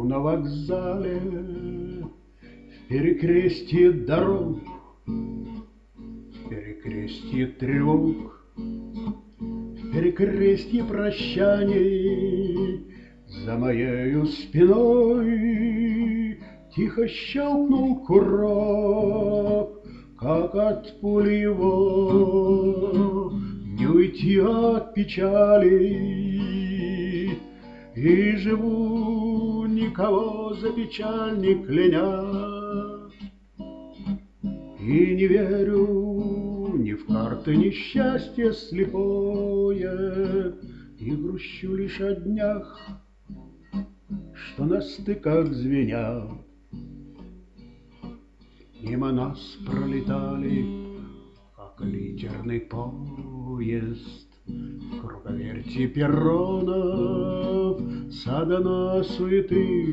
на вокзале, в перекрестье дорог, в перекрестье тревог, в перекрестье прощаний. За моею спиной тихо щелкнул курок, как от пули его не уйти от печали. И живу, никого за печаль не кляня, и не верю ни в карты, ни счастье слепое, и грущу лишь о днях, что на стыках звенят. Мимо нас пролетали, как литерный поезд, в круговерти перронов, садана суеты.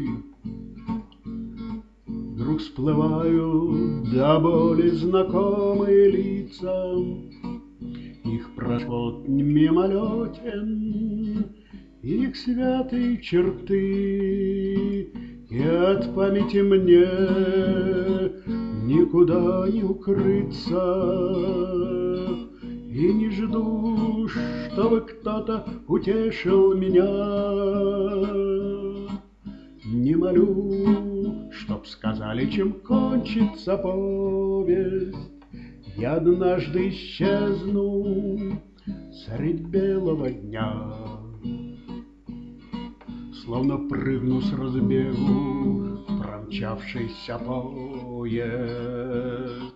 Вдруг всплывают до боли знакомые лица, их проход мимолетен, их святые черты, и от памяти мне никуда не укрыться. И не жду, чтобы кто-то утешил меня, не молю, чтоб сказали, чем кончится повесть. Я однажды исчезну средь белого дня, словно прыгну с разбегу в промчавшийся поезд.